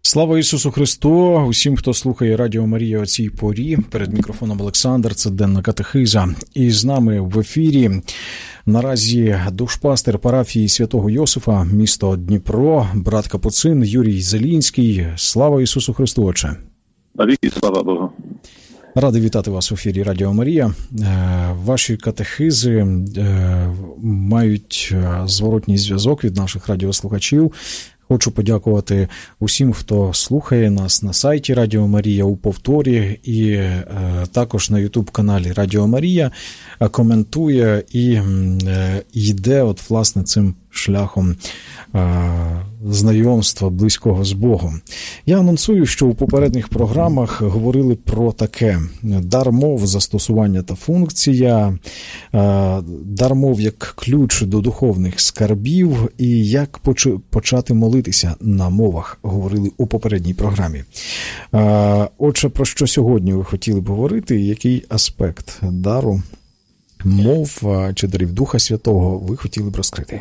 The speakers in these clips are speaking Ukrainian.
Слава Ісусу Христу! Усім, хто слухає Радіо Марія о цій порі. Перед мікрофоном Олександр, це денна катехиза. І з нами в ефірі наразі душпастер парафії Святого Йосифа, місто Дніпро, брат Капуцин Юрій Зелінський. Слава Ісусу Христу, Отче! Навіки слава Богу! Радий вітати вас в ефірі Радіо Марія. Ваші катехизи мають зворотній зв'язок від наших радіослухачів. Хочу подякувати усім, хто слухає нас на сайті Радіо Марія у повторі і також на YouTube-каналі Радіо Марія, коментує і йде власне цим шляхом знайомства близького з Богом. Я анонсую, що у попередніх програмах говорили про таке: дар мов, застосування та функція, дар мов як ключ до духовних скарбів і як почати молитися на мовах, говорили у попередній програмі. Отже, про що сьогодні ви хотіли б говорити, який аспект дару мов чи дарів Духа Святого ви хотіли б розкрити?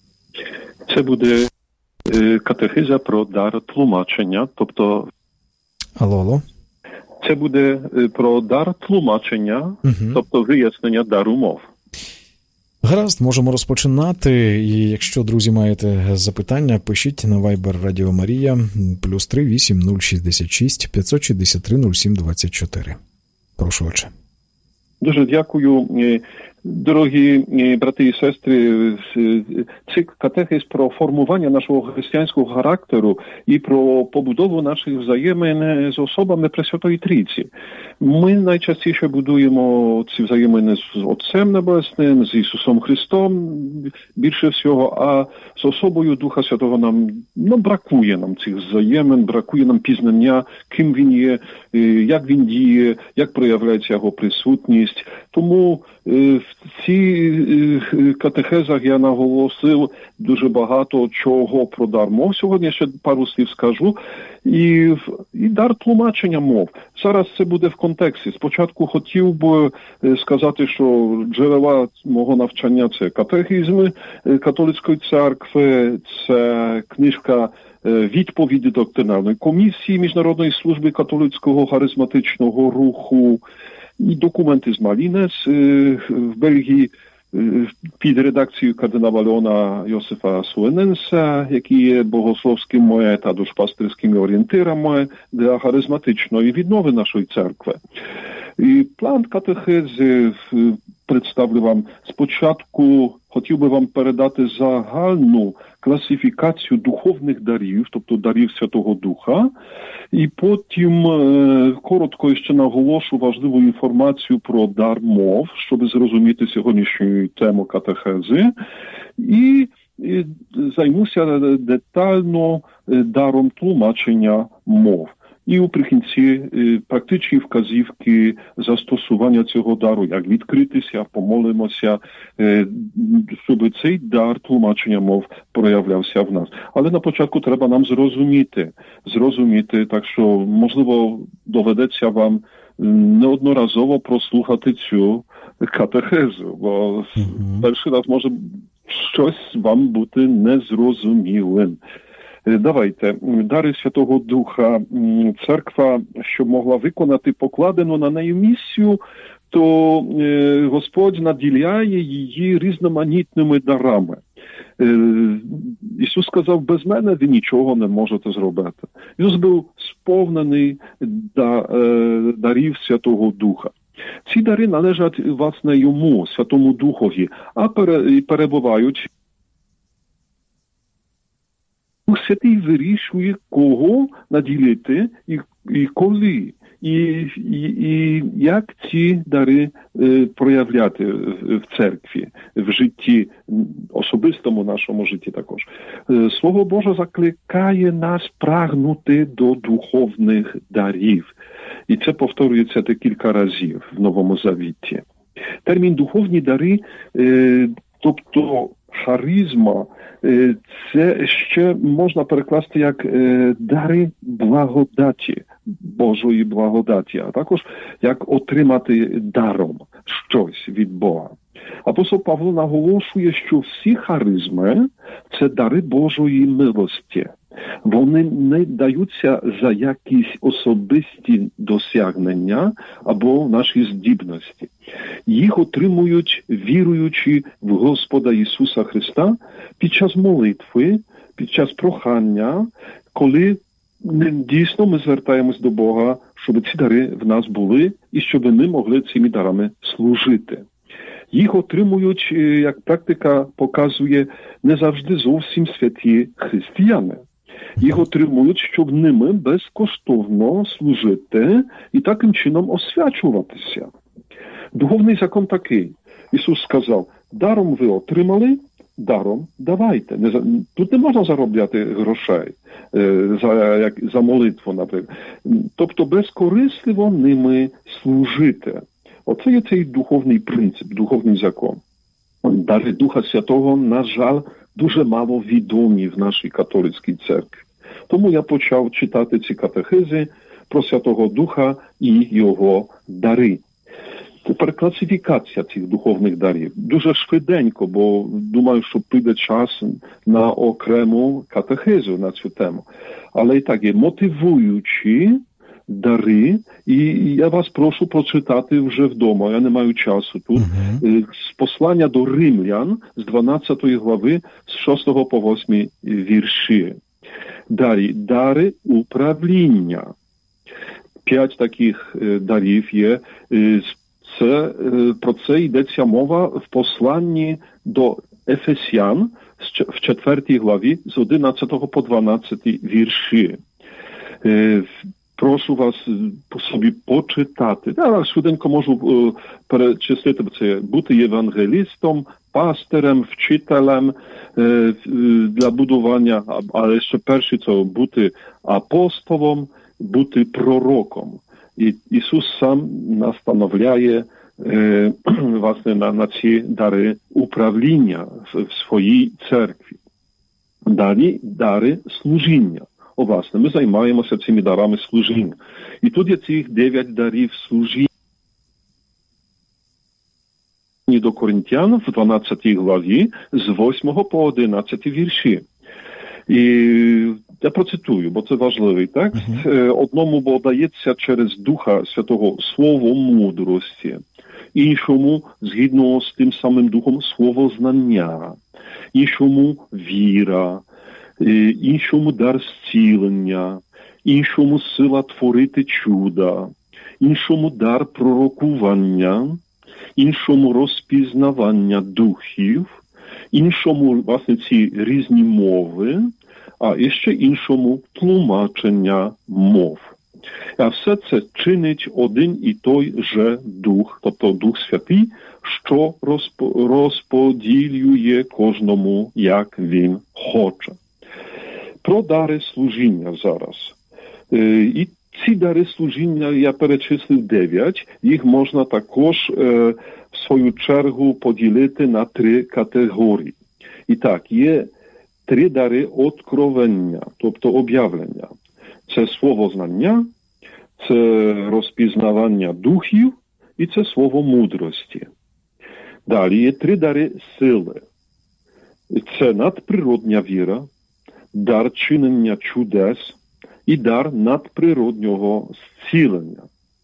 Це буде катехиза про дар тлумачення, тобто... Алло. Це буде про дар тлумачення, тобто вияснення дару мов. Гаразд, можемо розпочинати. І якщо, друзі, маєте запитання, пишіть на Viber Радіо Марія +3 8066 563 07 24. Прошу, Отче. Дуже дякую. Дорогі брати і сестри, цикл катехиз про формування нашого християнського характеру і про побудову наших взаємин з особами Пресвятої Трійці. Ми найчастіше будуємо ці взаємини з Отцем Небесним, з Ісусом Христом більше всього, а з особою Духа Святого нам бракує нам цих взаємин, бракує нам пізнання, ким Він є, як Він діє, як проявляється Його присутність. Тому в цій катехезах я наголосив дуже багато чого про дар мов. Сьогодні ще пару слів скажу. І дар тлумачення мов. Зараз це буде в контексті. Спочатку хотів би сказати, що джерела мого навчання – це катехизми католицької церкви, це книжка «Відповіді доктринальної комісії Міжнародної служби католицького харизматичного руху», і документи з Малінес в Бельгії під редакцією кардинала Леона Йосифа Суененса, які є богословськими та душпастерськими орієнтирами для харизматичної віднови нашої церкви. І план катехези представлю вам. Спочатку хотів би вам передати загальну класифікацію духовних дарів, тобто дарів Святого Духа, і потім коротко ще наголошу важливу інформацію про дар мов, щоб зрозуміти сьогоднішню тему катехези, і займуся детально даром тлумачення мов. І уприкінці практичні вказівки застосування цього дару, як відкритися, помолимося, щоб цей дар тлумачення мов проявлявся в нас. Але на початку треба нам зрозуміти, так що, можливо, доведеться вам неодноразово прослухати цю катехезу, бо перший раз може щось вам бути незрозумілим. Давайте, дари Святого Духа. Церква, щоб могла виконати покладену на неї місію, то Господь наділяє її різноманітними дарами. Ісус сказав, без мене ви нічого не можете зробити. Ісус був сповнений дарів Святого Духа. Ці дари належать, власне, Йому, Святому Духові, а перебувають. Святий вирішує, кого наділити і коли, і як ці дари проявляти в церкві, в житті, особистому нашому житті також. Слово Боже закликає нас прагнути до духовних дарів. І це повторюється декілька разів в Новому Завіті. Термін «духовні дари», тобто харизма, це ще можна перекласти як дари благодаті, Божої благодаті, а також як отримати даром щось від Бога. Апостол Павло наголошує, що всі харизми – це дари Божої милості. Вони не даються за якісь особисті досягнення або наші здібності. Їх отримують, віруючи в Господа Ісуса Христа під час молитви, під час прохання, коли дійсно ми звертаємось до Бога, щоб ці дари в нас були і щоб ми могли цими дарами служити. Їх отримують, як практика показує, не завжди зовсім святі християни. Їх отримують, щоб ними безкоштовно служити і таким чином освячуватися. Духовний закон такий. Ісус сказав, даром ви отримали, даром давайте. Тут не можна заробляти грошей за молитву, наприклад. Тобто безкорисливо ними служити. Оце є цей духовний принцип, духовний закон. Дари Духа Святого, на жаль, дуже мало відомі в нашій католицькій церкві. Тому я почав читати ці катехези про Святого Духа і його дари. Тепер класифікація цих духовних дарів. Дуже швиденько, бо думаю, що прийде час на окрему катехезу на цю тему. Але і так є мотивуючі дари, і я вас прошу прочитати вже вдома, я не маю часу тут, з послання до Римлян, з 12 глави, з 6 по 8 вірші. Дари управління. 5 таких дарів є. Про це йдеться мова в посланні до Ефесян в 4 главі з 11 по 12 вірші. Прошу вас собі почитати. Я швиденько можу перечислити це. Бути євангелістом, пастирем, вчителем для будування, але ще перше це бути апостолом, бути пророком. І Ісус сам настановляє власне на ці дари управління в своїй церкві. Далі дари служіння. Власне, ми займаємося цими дарами служіння. І тут є цих 9 дарів служіння. До Коринтян в 12 главі з 8 по 11 вірші. І я процитую, бо це важливий текст. Одному бо дається через Духа Святого слово мудрості, іншому, згідно з тим самим Духом, слово знання, іншому віра, іншому дар зцілення, іншому сила творити чуда, іншому дар пророкування, іншому розпізнавання духів, іншому, власне, ці різні мови, а іще іншому тлумачення мов. А все це чинить один і той же Дух, тобто Дух Святий, що розподілює кожному, як він хоче. Про дари служіння зараз. І ці дари служіння я перечислив 9. Їх можна також в свою чергу поділити на 3 категорії. І так, є 3 дари откровення, тобто об'явлення. Це слово знання, це розпізнавання духів і це слово мудрості. Далі є 3 дари сили. Це надприродня віра, дар чинення чудес і дар надприроднього зцілення.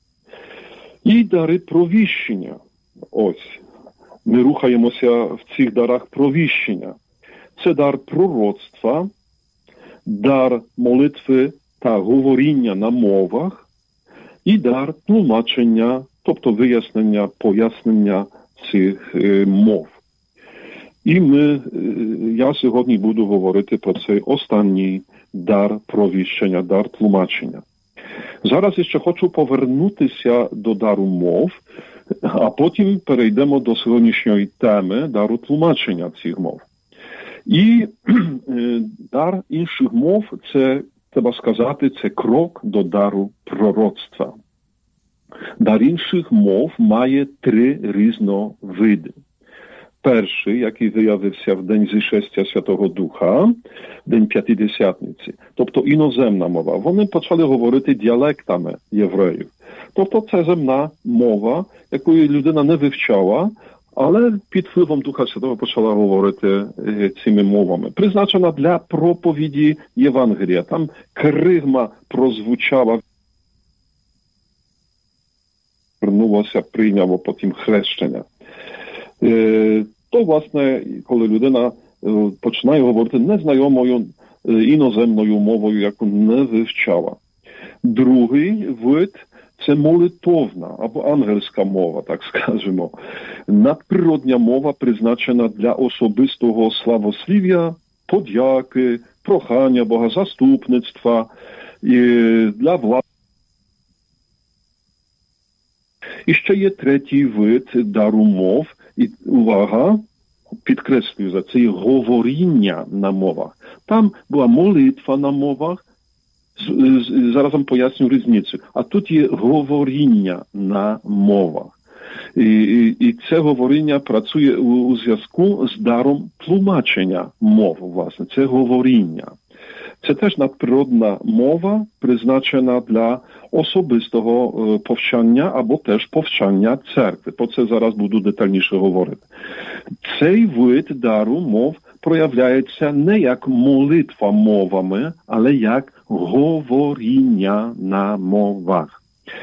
І дари провіщення. Ось, ми рухаємося в цих дарах провіщення. Це дар пророцтва, дар молитви та говоріння на мовах і дар тлумачення, тобто вияснення, пояснення цих мов. І я сьогодні буду говорити про цей останній дар провіщення, дар тлумачення. Зараз ще хочу повернутися до дару мов, а потім перейдемо до сьогоднішньої теми дару тлумачення цих мов. І дар інших мов, це, треба сказати, це крок до дару пророцтва. Дар інших мов має 3 різновиди. Перший, який виявився в день зішестя Святого Духа, день П'ятидесятниці, тобто іноземна мова. Вони почали говорити діалектами євреїв. Тобто це земна мова, якої людина не вивчала, але під впливом Духа Святого почала говорити цими мовами. Призначена для проповіді Євангелія. Там керигма прозвучала, вернулося, прийняло потім хрещення. То, власне, коли людина починає говорити незнайомою іноземною мовою, яку не вивчала. Другий вид – це молитовна або ангельська мова, так скажемо. Надприродня мова призначена для особистого славослів'я, подяки, прохання Бога, заступництва, для влади. І ще є третій вид дару мов. І увага, підкреслюю за це, говоріння на мовах. Там була молитва на мовах, зараз вам поясню різницю. А тут є говоріння на мовах. І це говоріння працює у зв'язку з даром тлумачення мов, власне. Це говоріння. Це теж надприродна мова, призначена для особистого повчання або теж повчання церкви. Про це зараз буду детальніше говорити. Цей вид дару мов проявляється не як молитва мовами, але як говоріння на мовах.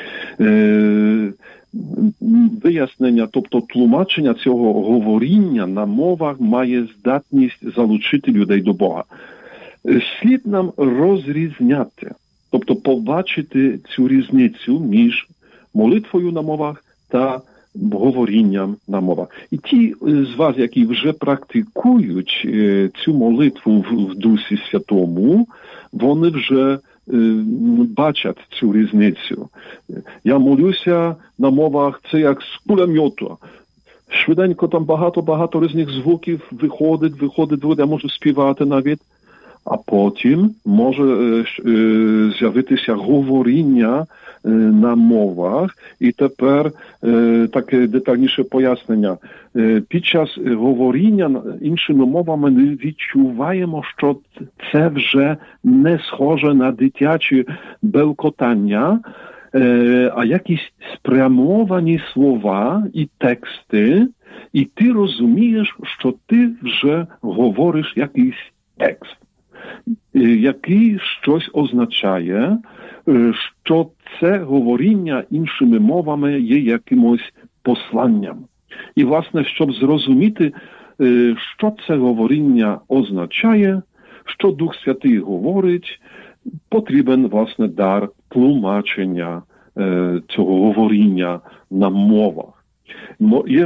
Вияснення, тобто тлумачення цього говоріння на мовах має здатність залучити людей до Бога. Слід нам розрізняти, тобто побачити цю різницю між молитвою на мовах та говорінням на мовах. І ті з вас, які вже практикують цю молитву в Дусі Святому, вони вже бачать цю різницю. Я молюся на мовах, це як з кулемету. Швиденько там багато різних звуків виходить, я можу співати навіть. А потім може з'явитися говоріння на мовах. І тепер таке детальніше пояснення. Під час говоріння іншими мовами ми відчуваємо, що це вже не схоже на дитячі белкотання, а якісь спрямовані слова і тексти, і ти розумієш, що ти вже говориш якийсь текст, який щось означає, що це говоріння іншими мовами є якимось посланням. І, власне, щоб зрозуміти, що це говоріння означає, що Дух Святий говорить, потрібен, власне, дар тлумачення цього говоріння на мовах. Є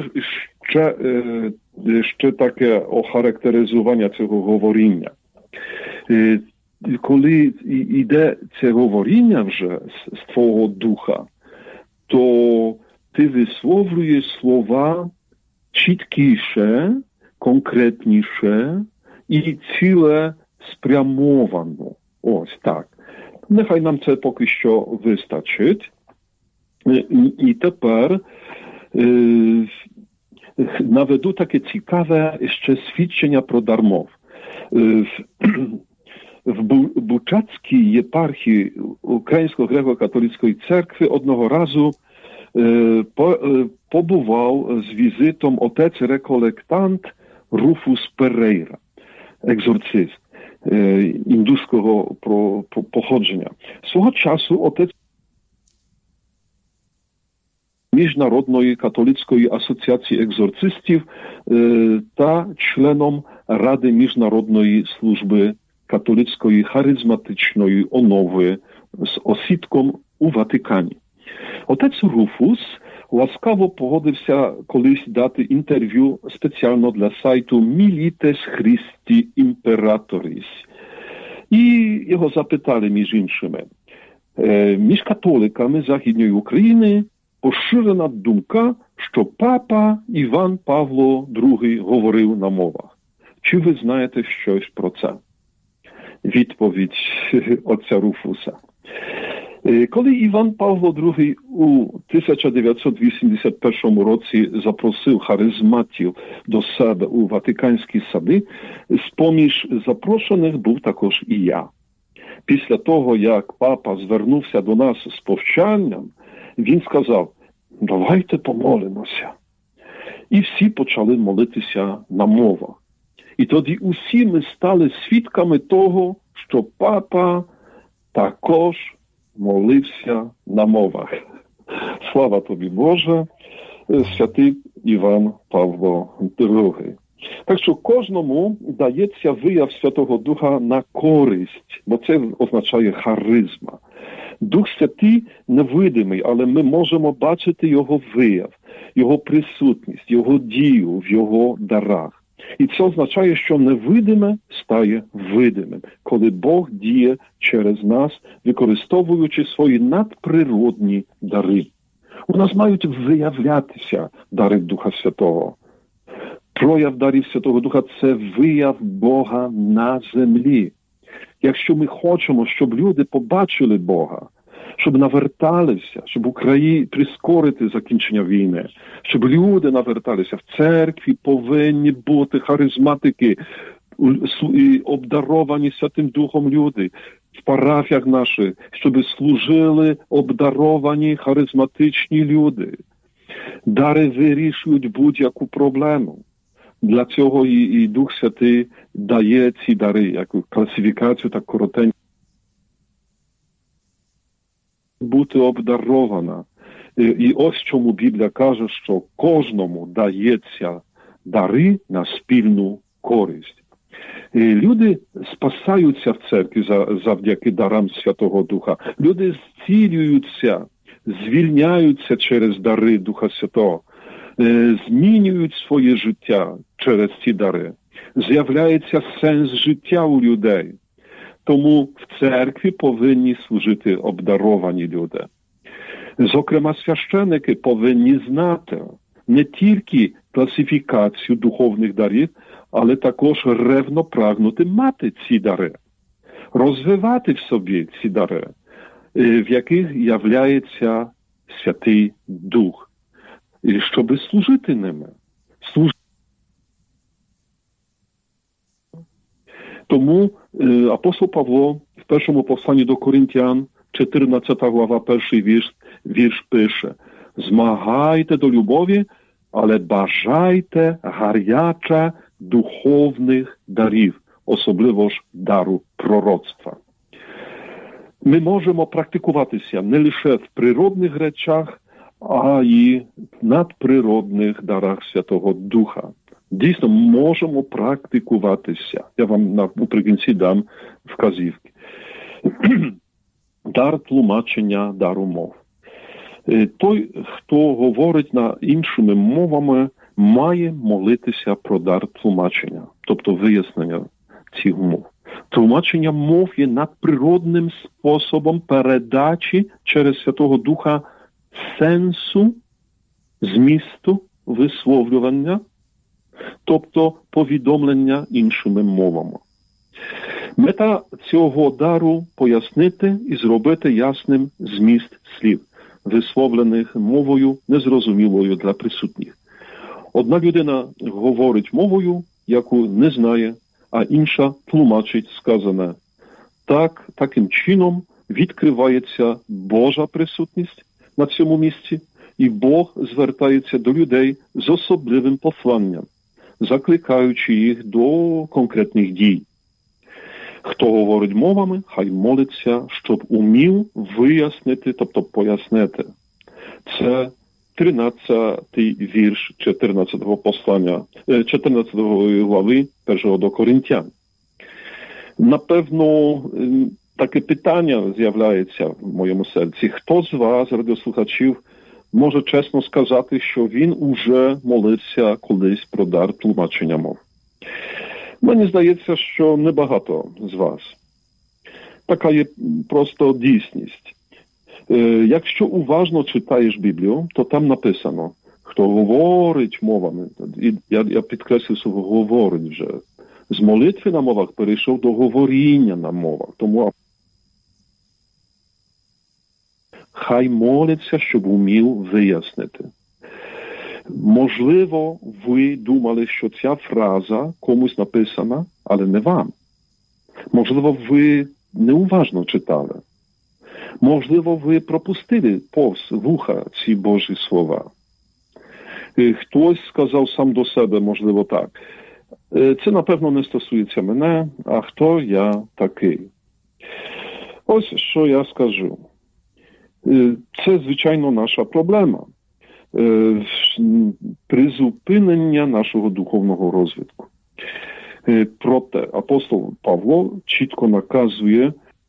ще таке охарактеризування цього говоріння. Коли йде це говоріння вже з твого духа, то ти висловлюєш слова чіткіше, конкретніше і цілеспрямовано. Ось так. Нехай нам це поки що вистачить. І тепер наведу таке цікаве ще свідчення про дар мов. W Buczackiej Єпархії Українсько-греко-католицької церкви одного разу побував з візитом отець-реколектант Руфус Перейра, екзорцист індуського походження. Свого часу отець Міжнародної католицької асоціації екзорцистів та членом Ради Міжнародної служби католицької харизматичної онови з осідком у Ватикані. Отець Руфус ласкаво погодився колись дати інтерв'ю спеціально для сайту Milites Christi Imperatoris. І його запитали, між іншими, між католиками Західної України поширена думка, що папа Іван Павло II говорив на мовах. Чи ви знаєте щось про це? Відповідь отця Руфуса. Коли Іван Павло II у 1981 році запросив харизматів до себе у Ватиканські сади, з-поміж запрошених був також і я. Після того, як папа звернувся до нас з повчанням, він сказав: давайте помолимося. І всі почали молитися на мовах. І тоді усі ми стали свідками того, що папа також молився на мовах. Слава тобі, Боже, святий Іван Павло II. Так що кожному дається вияв Святого Духа на користь, бо це означає харизма. Дух Святий невидимий, але ми можемо бачити його вияв, його присутність, його дію в його дарах. І це означає, що невидиме стає видимим, коли Бог діє через нас, використовуючи свої надприродні дари. У нас мають виявлятися дари Духа Святого. Прояв дарів Святого Духа – це вияв Бога на землі. Якщо ми хочемо, щоб люди побачили Бога, щоб наверталися, щоб Україні прискорити закінчення війни, щоб люди наверталися, в церкві повинні бути харизматики, обдаровані Святим Духом люди, в парафіях наших, щоб служили обдаровані харизматичні люди. Дари вирішують будь-яку проблему. Для цього і Дух Святий дає ці дари, як класифікацію, так коротенько. Бути обдарована. І ось чому Біблія каже, що кожному дається дари на спільну користь. І люди спасаються в церкві завдяки дарам Святого Духа. Люди зцілюються, звільняються через дари Духа Святого, змінюють своє життя через ці дари. З'являється сенс життя у людей. Тому в церкві повинні служити обдаровані люди. Зокрема, священники повинні знати не тільки класифікацію духовних дарів, але також ревно прагнути мати ці дари, розвивати в собі ці дари, в яких являється Святий Дух, щоб служити ними. Тому апостол Павло в першому посланні до Коринтян, 14 глава, перший вірш пише: «Змагайте до любові, але бажайте гаряче духовних дарів, особливо ж дару пророцтва». Ми можемо практикуватися не лише в природних речах, а й в надприродних дарах Святого Духа. Дійсно, можемо практикуватися. Я вам наприкінці дам вказівки. Дар тлумачення дару мов. Той, хто говорить на іншими мовами, має молитися про дар тлумачення, тобто вияснення цих мов. Тлумачення мов є надприродним способом передачі через Святого Духа сенсу, змісту, висловлювання, тобто повідомлення іншими мовами. Мета цього дару – пояснити і зробити ясним зміст слів, висловлених мовою незрозумілою для присутніх. Одна людина говорить мовою, яку не знає, а інша тлумачить сказане. Таким чином відкривається Божа присутність на цьому місці, і Бог звертається до людей з особливим посланням, закликаючи їх до конкретних дій. Хто говорить мовами, хай молиться, щоб умів вияснити, тобто пояснити. Це 13-й вірш 14-го послання, 14-ї глави 1 до Коринтян. Напевно, таке питання з'являється в моєму серці. Хто з вас, радіослухачів, може чесно сказати, що він уже молився колись про дар тлумачення мов? Мені здається, що небагато з вас. Така є просто дійсність. Якщо уважно читаєш Біблію, то там написано, хто говорить мовами, і я підкреслю слово говорить вже, з молитви на мовах перейшов до говоріння на мовах. Тому хай молиться, щоб умів вияснити. Можливо, ви думали, що ця фраза комусь написана, але не вам. Можливо, ви неуважно читали. Можливо, ви пропустили повз вуха ці Божі слова. Хтось сказав сам до себе, можливо, так. Це, напевно, не стосується мене, а хто я такий? Ось, що я скажу. Це, звичайно, наша проблема. Призупинення нашого духовного розвитку. Проте апостол Павло чітко наказує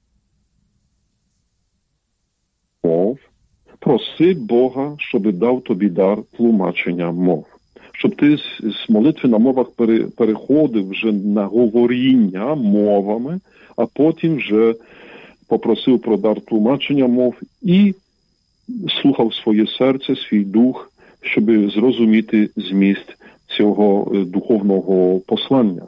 мов, проси Бога, щоб дав тобі дар тлумачення мов. Щоб ти з молитви на мовах переходив вже на говоріння мовами, а потім вже попросив про дар тлумачення мов і слухав своє серце, свій дух, щоб зрозуміти зміст цього духовного послання.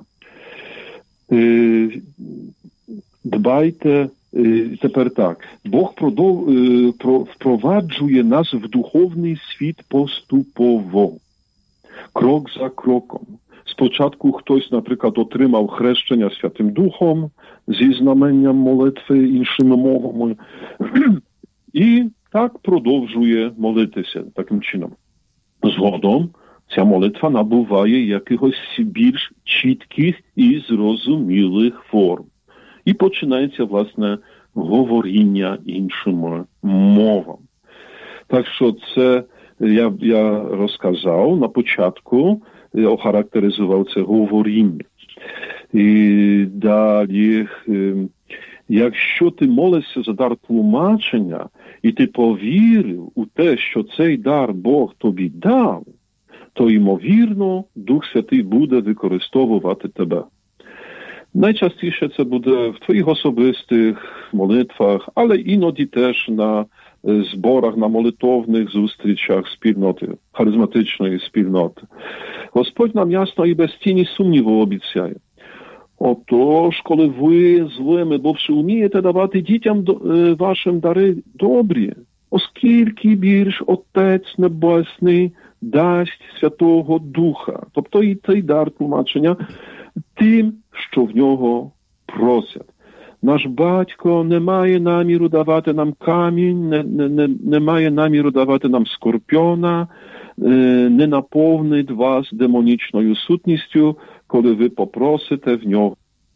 Дбайте, тепер так, Бог впроваджує нас в духовний світ поступово, крок за кроком. Спочатку хтось, наприклад, отримав хрещення Святим Духом зі знаменням молитви іншими мовами і так продовжує молитися таким чином. Згодом ця молитва набуває якихось більш чітких і зрозумілих форм. І починається, власне, говоріння іншими мовами. Так що це я розказав на початку, охарактеризував це говоріння. І далі, якщо ти молишся за дар тлумачення, і ти повірив у те, що цей дар Бог тобі дав, то, ймовірно, Дух Святий буде використовувати тебе. Найчастіше це буде в твоїх особистих молитвах, але іноді теж на зборах, на молитовних зустрічах спільноти, харизматичної спільноти. Господь нам ясно і без тіні сумніву обіцяє. Отож, коли ви злими, бо вже вмієте давати дітям вашим дари добрі, оскільки більш Отець Небесний дасть Святого Духа, тобто і цей дар тлумачення, тим, що в нього просять. Наш батько не має наміру давати нам камінь, не має наміру давати нам скорпіона, не наповнить вас демонічною сутністю, коли ви попросите в нього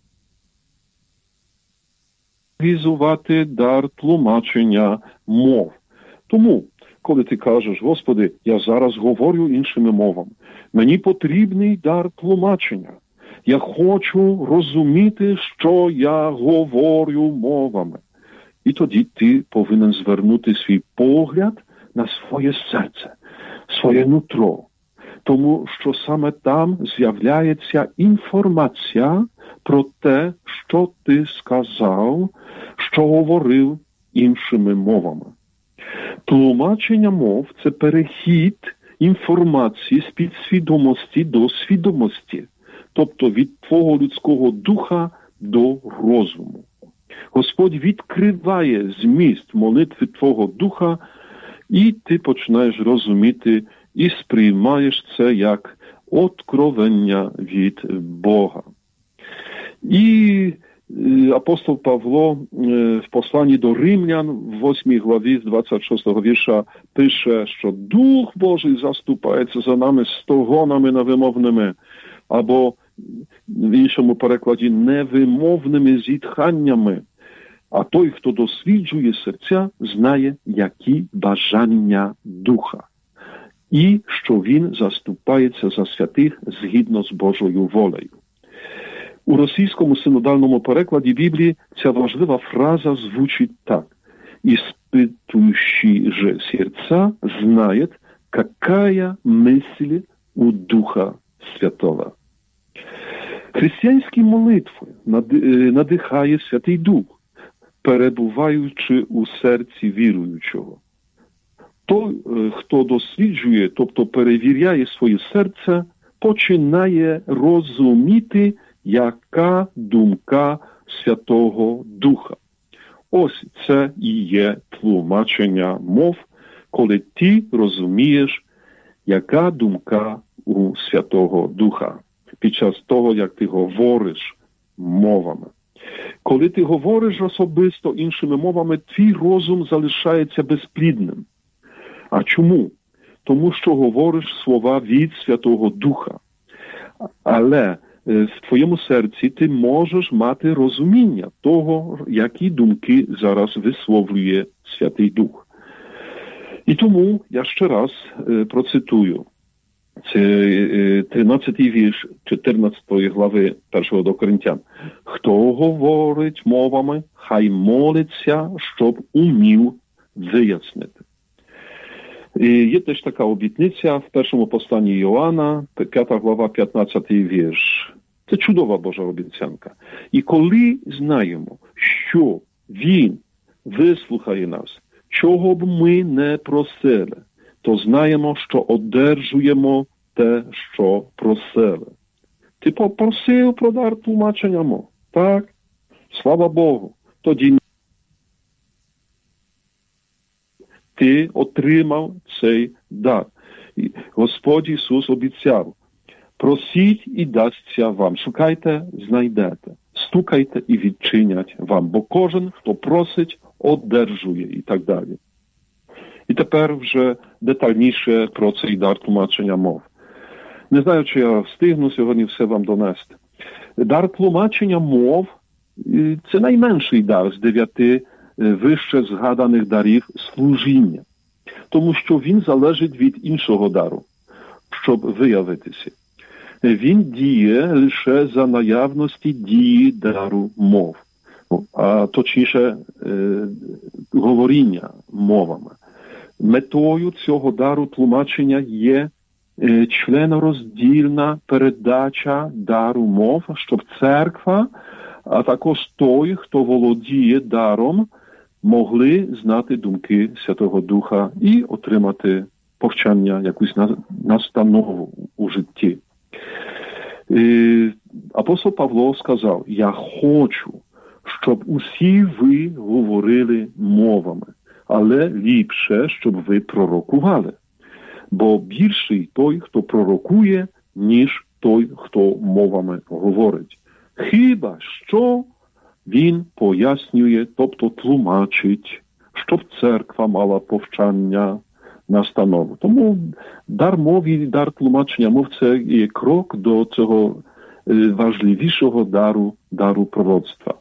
візувати дар тлумачення мов. Тому, коли ти кажеш, Господи, я зараз говорю іншими мовами, мені потрібний дар тлумачення. Я хочу розуміти, що я говорю мовами. І тоді ти повинен звернути свій погляд на своє серце, своє нутро. Тому що саме там з'являється інформація про те, що ти сказав, що говорив іншими мовами. Тлумачення мов – це перехід інформації з підсвідомості до свідомості, тобто від твого людського духа до розуму. Господь відкриває зміст молитви твого духа, і ти починаєш розуміти і сприймаєш це як откровення від Бога. І апостол Павло в посланні до Римлян в 8 главі з 26 вірша пише, що Дух Божий заступається за нами стогонами невимовними, або в іншому перекладі невимовними зітханнями. А той, хто досліджує серця, знає, які бажання духа. І що він заступається за святих згідно з Божою волею. У російському синодальному перекладі Біблії ця важлива фраза звучить так. «Испытующий же сердца знает, какая мысль у Духа Святого». Християнські молитви надихає Святий Дух, перебуваючи у серці віруючого. Той, хто досліджує, тобто перевіряє своє серце, починає розуміти, яка думка Святого Духа. Ось це і є тлумачення мов, коли ти розумієш, яка думка у Святого Духа під час того, як ти говориш мовами. Коли ти говориш особисто іншими мовами, твій розум залишається безплідним. А чому? тому що говориш слова від Святого Духа. Але в твоєму серці ти можеш мати розуміння того, які думки зараз висловлює Святий Дух. І тому я ще раз процитую. Це 13-й вірш 14-ї глави 1 до Коринтян. Хто говорить мовами, хай молиться, щоб умів вияснити. Є теж така обітниця в першому посланні Йоанна, 5 глава, 15-й вірш. Це чудова Божа обіцянка. І коли знаємо, що Він вислухає нас, чого б ми не просили, то знаємо, що одержуємо те, що просили. Ти попросив про дар тлумачення мов? Так? Слава Богу. Тоді ти отримав цей дар. І Господь Ісус обіцяв: просіть і дасться вам. Шукайте, знайдете. Стукайте і відчинять вам. Бо кожен, хто просить, одержує і так далі. І тепер вже детальніше про цей дар тлумачення мов. Не знаю, чи я встигну сьогодні все вам донести. Дар тлумачення мов – це найменший дар з 9 вище згаданих дарів служіння. Тому що він залежить від іншого дару, щоб виявитися. Він діє лише за наявності дії дару мов. А точніше, говоріння мовами. Метою цього дару тлумачення є членороздільна передача дару мов, щоб церква, а також той, хто володіє даром, могли знати думки Святого Духа і отримати повчання, якусь настанову у житті. Апостол Павло сказав: «Я хочу, щоб усі ви говорили мовами, але ліпше, щоб ви пророкували. Бо більший той, хто пророкує, ніж той, хто мовами говорить. Хіба що він пояснює, тобто тлумачить, щоб церква мала повчання, настанову». Тому дар мов і дар тлумачення мов – це є крок до цього важливішого дару пророцтва.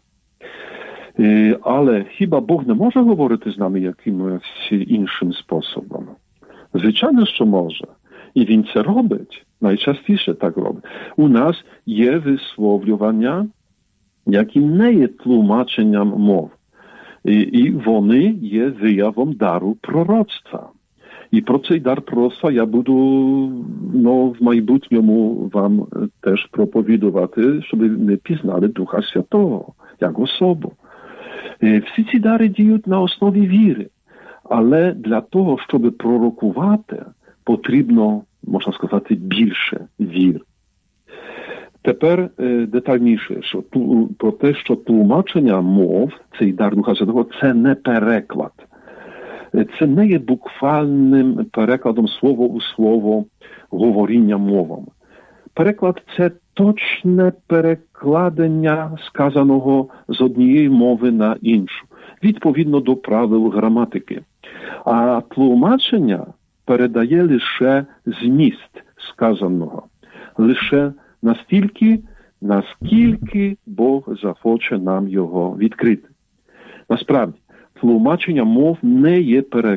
Але хіба Бог не може говорити з нами якимось іншим способом? Звичайно, що може. І він це робить. Найчастіше так робить. У нас є висловлювання, які не є тлумаченням мов. І вони є виявом дару пророцтва. І про цей дар пророцтва я буду в майбутньому вам теж проповідувати, щоб ви пізнали Духа Святого як особу. Всі ці дари діють на основі віри. Але для того, щоб пророкувати, потрібно, можна сказати, більше вір. Тепер детальніше, що про те, що тлумачення мов, цей дар Духа Святого, це не переклад. Це не є буквальним перекладом слово у слово говоріння мовами. Переклад – це точне перекладення сказаного з однієї мови на іншу, відповідно до правил граматики. А тлумачення передає лише зміст сказаного, лише настільки, наскільки Бог захоче нам його відкрити. Насправді, тлумачення мов не є перекладом.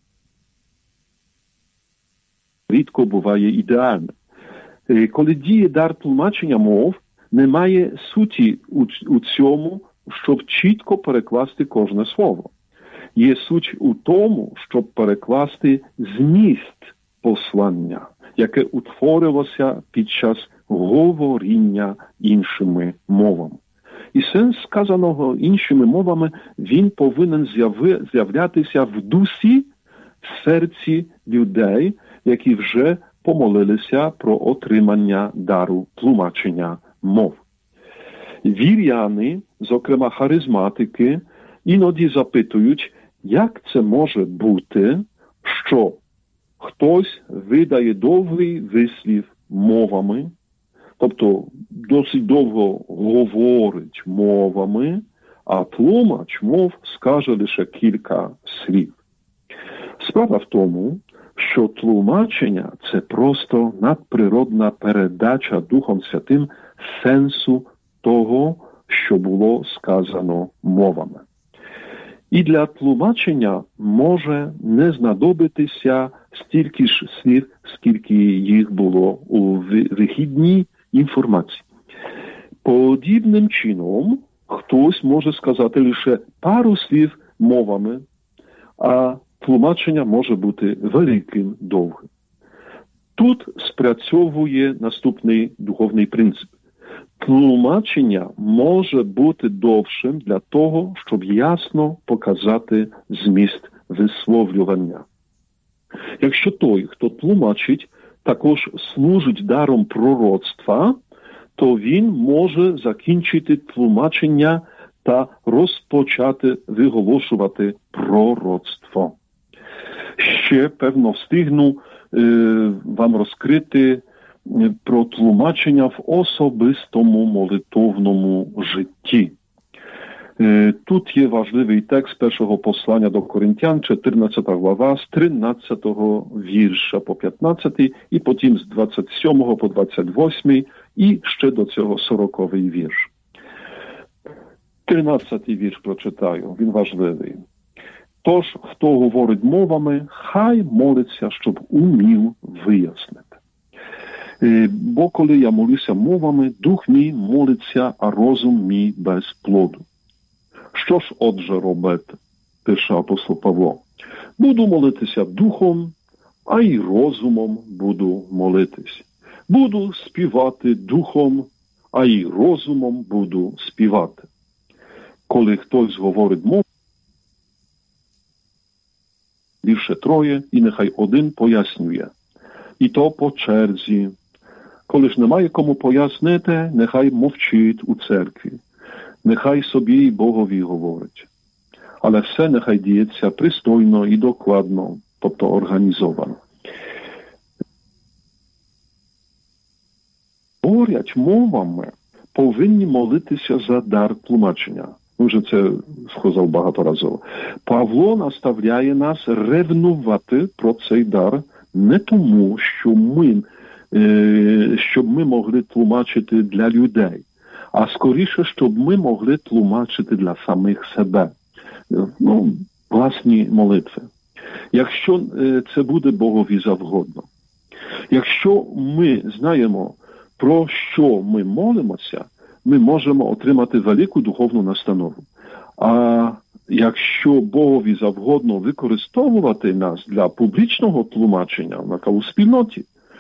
Рідко буває ідеальним. Коли діє дар тлумачення мов, немає суті у цьому, щоб чітко перекласти кожне слово. Є суть у тому, щоб перекласти зміст послання, яке утворилося під час говоріння іншими мовами. І сенс сказаного іншими мовами, він повинен з'являтися в дусі, в серці людей, які вже помолилися про отримання дару тлумачення мов. Віряни, зокрема харизматики, іноді запитують, як це може бути, що хтось видає довгий вислів мовами, тобто досить довго говорить мовами, а тлумач мов скаже лише кілька слів. Справа в тому, що тлумачення – це просто надприродна передача Духом Святим сенсу того, що було сказано мовами. І для тлумачення може не знадобитися стільки ж слів, скільки їх було у вихідній інформації. Подібним чином, хтось може сказати лише пару слів мовами, а тлумачення може бути великим, довгим. Тут спрацьовує наступний духовний принцип. Тлумачення може бути довшим для того, щоб ясно показати зміст висловлювання. Якщо той, хто тлумачить, також служить даром пророцтва, то він може закінчити тлумачення та розпочати виголошувати пророцтво. Ще, певно, встигну вам розкрити про тлумачення в особистому молитовному житті. Тут є важливий текст першого послання до Коринтян, 14 глава, з 13 вірша по 15, і потім з 27 по 28, і ще до цього 40 вірш. 13 вірш прочитаю, він важливий. Тож, хто говорить мовами, хай молиться, щоб умів вияснити. Бо коли я молюся мовами, дух мій молиться, а розум мій без плоду. Що ж отже робити, пише апостол Павло? Буду молитися духом, а й розумом буду молитись. Буду співати духом, а й розумом буду співати. Коли хтось говорить мовами, більше троє, і нехай один пояснює. І то по черзі. Коли ж немає кому пояснити, нехай мовчить у церкві. Нехай собі й Богові говорить. Але все нехай діється пристойно і докладно, тобто організовано. Говорять мовами, повинні молитися за дар тлумачення. Ми вже це сказав багаторазово. Павло наставляє нас ревнувати про цей дар не тому, щоб ми могли тлумачити для людей, а скоріше, щоб ми могли тлумачити для самих себе. Власні молитви. Якщо це буде Богові завгодно. Якщо ми знаємо, про що ми молимося, ми можемо отримати велику духовну настанову. А якщо Богові завгодно використовувати нас для публічного тлумачення у спільноті,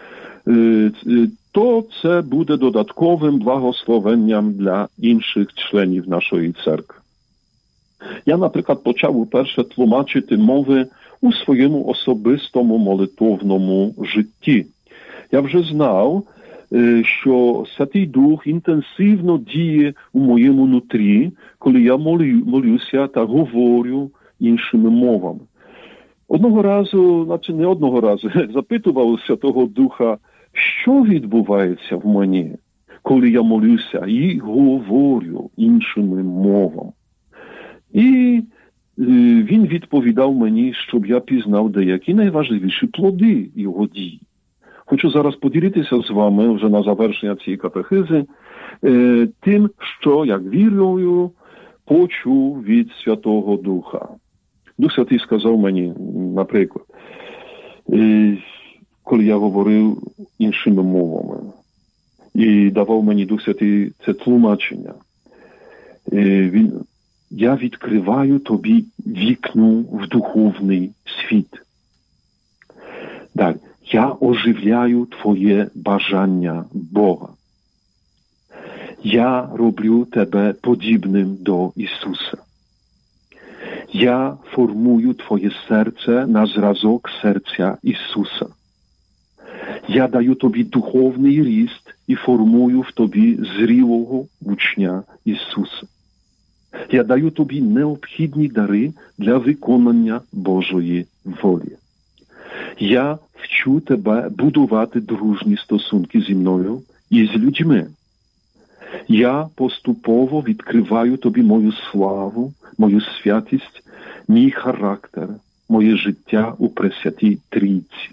то це буде додатковим благословенням для інших членів нашої церкви. Я, наприклад, почав уперше тлумачити мови у своєму особистому молитовному житті. Я вже знав, що Святий Дух інтенсивно діє у моєму нутрі, коли я молюся та говорю іншими мовами. Не одного разу, запитував Святого Духа, що відбувається в мені, коли я молюся і говорю іншими мовами. І він відповідав мені, щоб я пізнав деякі найважливіші плоди його дії. Хочу зараз поділитися з вами вже на завершення цієї катехизи тим, що, як вірую, почув від Святого Духа. Дух Святий сказав мені, наприклад, коли я говорив іншими мовами, і давав мені Дух Святий це тлумачення. Я відкриваю тобі вікно в духовний світ. Далі. Я оживляю твоє бажання Бога. Я роблю тебе подібним до Ісуса. Я формую твоє серце на зразок серця Ісуса. Я даю тобі духовний ріст і формую в тобі зрілого учня Ісуса. Я даю тобі необхідні дари для виконання Божої волі. Я вчу тебе будувати дружні стосунки зі мною і з людьми. Я поступово відкриваю тобі мою славу, мою святість, мій характер моє життя у Пресвятій Трійці.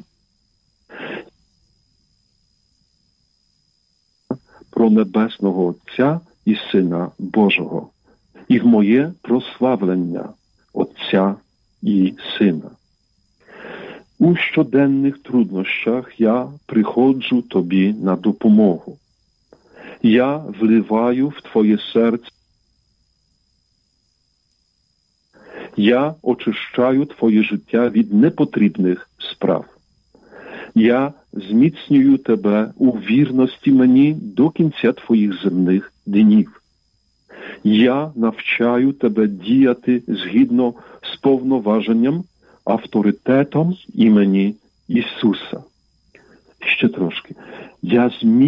Про Небесного Отця і Сина Божого, і в моє прославлення Отця і Сина. У щоденних труднощах я приходжу тобі на допомогу. Я вливаю в твоє серце. Я очищаю твоє життя від непотрібних справ. Я зміцнюю тебе у вірності мені до кінця твоїх земних днів. Я навчаю тебе діяти згідно з повноваженням, авторитетом імені Ісуса. Ще трошки. Я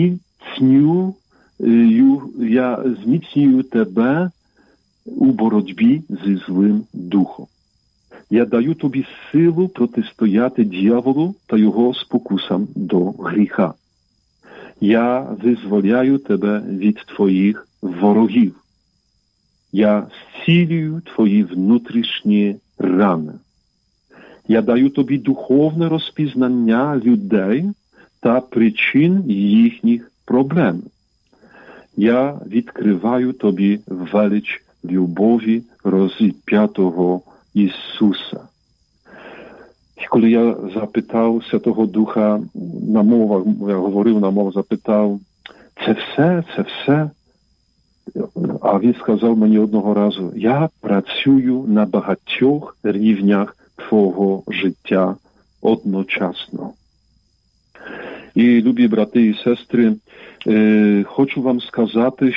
зміцнюю тебе у боротьбі зі злим духом. Я даю тобі силу протистояти дьяволу та його спокусам до гріха. Я визволяю тебе від твоїх ворогів. Я зцілюю твої внутрішні рани. Я даю тобі духовне розпізнання людей та причин їхніх проблем. Я відкриваю тобі велич любові розіп'ятого Ісуса. І коли я запитав Святого Духа на мовах, я говорив на мовах, запитав, це все? А він сказав мені одного разу, я працюю на багатьох рівнях твого життя одночасно. І, любі брати і сестри, хочу вам сказати,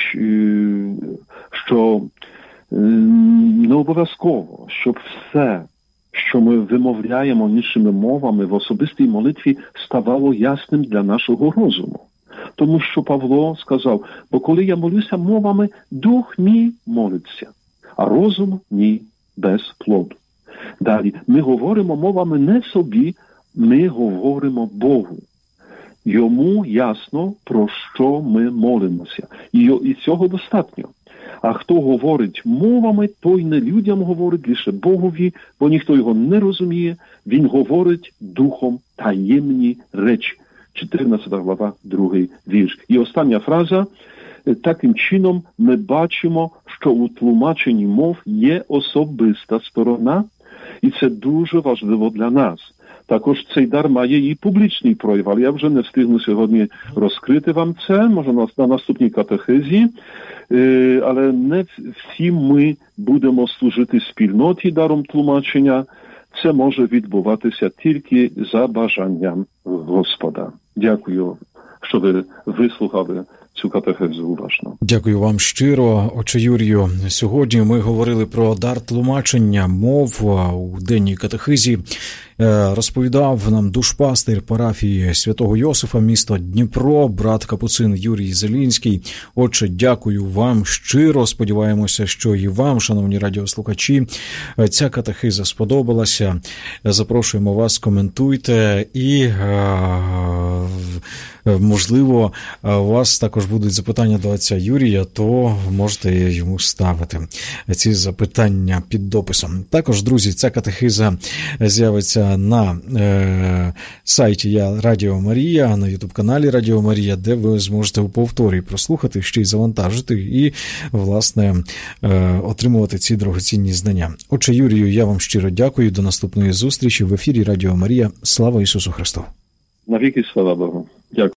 що не обов'язково, щоб все, що ми вимовляємо іншими мовами в особистій молитві, ставало ясним для нашого розуму. Тому що Павло сказав, бо коли я молюся мовами, дух мій молиться, а розум мій без плоду. Далі, ми говоримо мовами не собі, ми говоримо Богу. Йому ясно, про що ми молимося. І цього достатньо. А хто говорить мовами, той не людям говорить, лише Богові, бо ніхто його не розуміє. Він говорить духом таємні речі. 14 глава, 2 вірш. І остання фраза. Таким чином ми бачимо, що у тлумаченні мов є особиста сторона, і це дуже важливо для нас. Також цей дар має і публічний прояв, але я вже не встигну сьогодні розкрити вам це, може на наступній катехизі, але не всі ми будемо служити спільноті даром тлумачення. Це може відбуватися тільки за бажанням Господа. Дякую, що ви вислухали цю катехезу уважно. Дякую вам щиро, отче Юрію. Сьогодні ми говорили про дар тлумачення мов у денній катехизі. Розповідав нам душпастир парафії Святого Йосифа, місто Дніпро, брат капуцин Юрій Зелінський. Отче, дякую вам щиро. Сподіваємося, що і вам, шановні радіослухачі, ця катехиза сподобалася. Запрошуємо вас, коментуйте і, можливо, у вас також будуть запитання до отця Юрія, то можете йому ставити ці запитання під дописом. Також, друзі, ця катехиза з'явиться на сайті Радіо Марія, на ютуб-каналі Радіо Марія, де ви зможете у повторі прослухати, ще й завантажити і, власне, отримувати ці дорогоцінні знання. Отче Юрію, я вам щиро дякую. До наступної зустрічі в ефірі Радіо Марія. Слава Ісусу Христу! Навіки слава Богу!